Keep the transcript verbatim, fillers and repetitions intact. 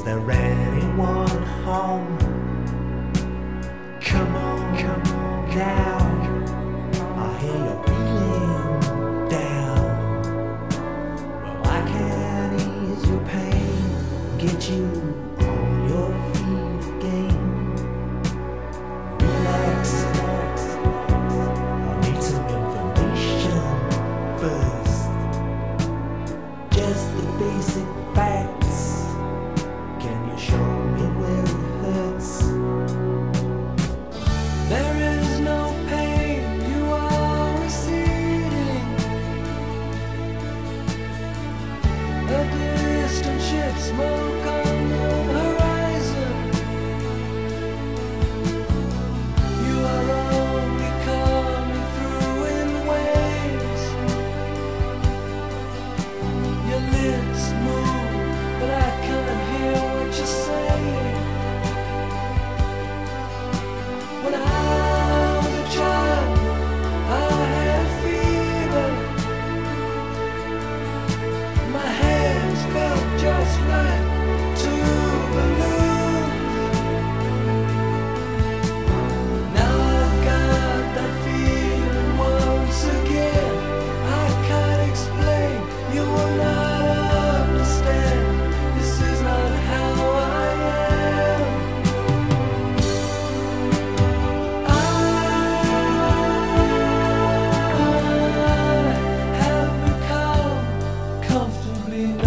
there anyone home? Come on, come on now. I hear you're feeling down. Well, I can ease your pain, get you on your feet again. Relax, relax. I need some information first. Just the basic facts. Can you show me where it hurts? There is no pain, you are receding. A distant ship, smoke on the horizon. You are only coming through in waves. Your lips move, but I can't hear what you're saying. When I was a child, I had fever. My hands felt just like two balloons. Now I've got that feeling once again. I can't explain, you will not understand. This is not how I am. I have become comfortably numb.